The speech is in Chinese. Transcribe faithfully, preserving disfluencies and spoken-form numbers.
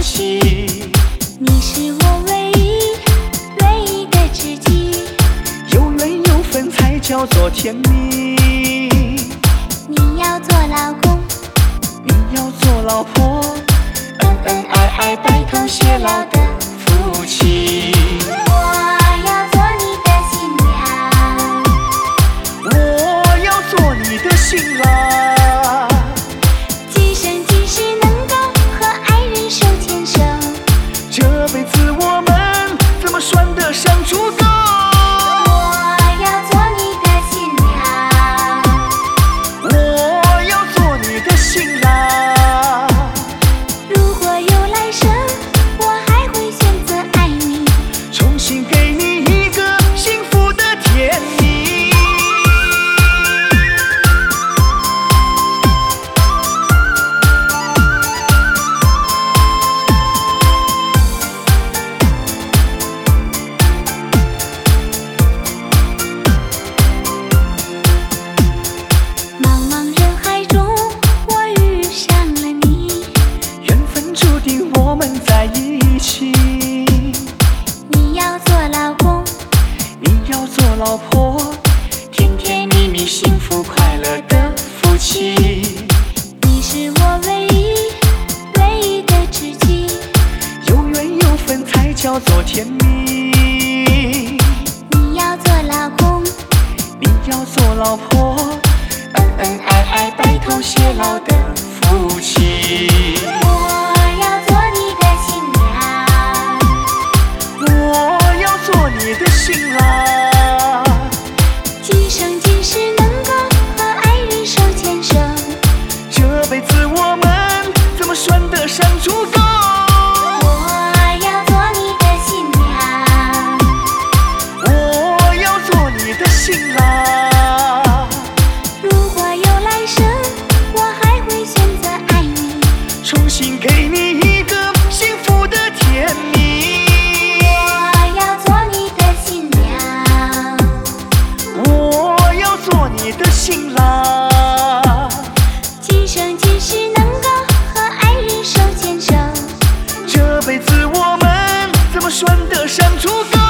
起。你是我唯一唯一的知己， 有缘有分才叫做甜蜜。 你要做老公， 你要做老婆， 恩恩爱爱白头偕老的夫妻。 我要做你的新娘， 我要做你的新郎， 今生今世能够和爱人手牵手， 这辈子我们怎么算得上足够？ 我要做你的新娘， 我要做你的新郎。 如果有来生，我还会选择爱你， 重新给你一个幸福的甜蜜。 茫茫人海中，我遇上了你， 缘分注定我们在一起。 你要做老公， 你要做老婆，甜甜蜜蜜幸福快乐的夫妻。 你是我唯一唯一的知己， 有缘有分才叫做甜蜜。 你要做老公， 你要做老婆，恩恩爱爱白头偕老的夫妻。 我要做你的新娘， 我要做你的新郎， 今生今世能够和爱人手牵手， 这辈子我们怎么算得上足够？ 我要做你的新娘， 我要做你的新郎， 如果有来生，我还会选择爱你， 重新给你一个幸福的甜蜜。 我要做你的新娘， 我要做你的新郎， 今生今世能够和爱人手牵手， 这辈子我们怎么算得上足够？